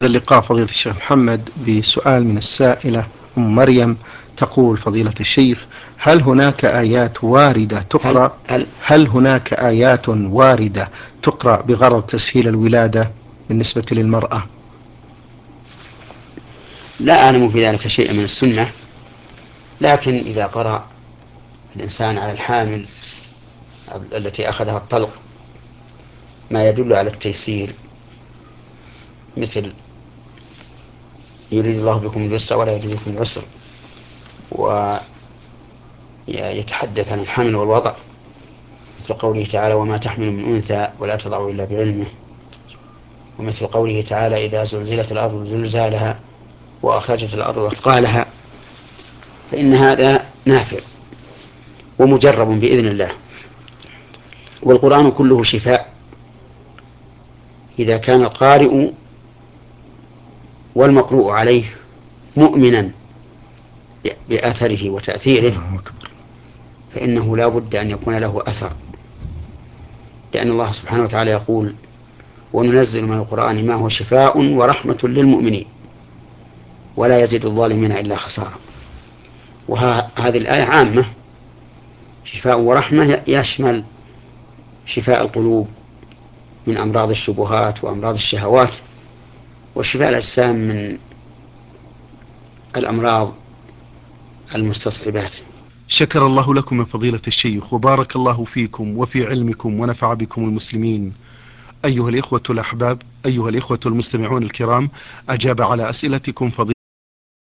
اللقاء فضيلة الشيخ محمد بسؤال من السائلة أم مريم. تقول فضيلة الشيخ: هل هناك آيات واردة تقرأ هل هناك آيات واردة تقرأ بغرض تسهيل الولادة بالنسبة للمرأة؟ لا أعلم في ذلك شيئا من السنة، لكن إذا قرأ الإنسان على الحامل التي أخذها الطلق ما يدل على التيسير، مثل يريد الله بكم اليسر ولا يريد بكم العسر، ويتحدث عن الحمل والوضع، مثل قوله تعالى: وما تحمل من أنثى ولا تضع إلا بعلمه، ومثل قوله تعالى: إذا زلزلت الأرض زلزالها وأخرجت الأرض أثقالها. فإن هذا نافع ومجرب بإذن الله. والقرآن كله شفاء إذا كان القارئ والمقروء عليه مؤمنا بأثره وتأثيره، فإنه لا بد أن يكون له أثر، لأن الله سبحانه وتعالى يقول: وننزل من القرآن ما هو شفاء ورحمة للمؤمنين ولا يزيد الظالمين إلا خسارة. وهذه الآية عامة، شفاء ورحمة يشمل شفاء القلوب من أمراض الشبهات وأمراض الشهوات، وشفاء الأجسام من الأمراض المستصعبات. شكر الله لكم من فضيلة الشيخ، وبارك الله فيكم وفي علمكم ونفع بكم المسلمين. أيها الإخوة الأحباب، أيها الإخوة المستمعون الكرام، أجاب على أسئلتكم فضيلة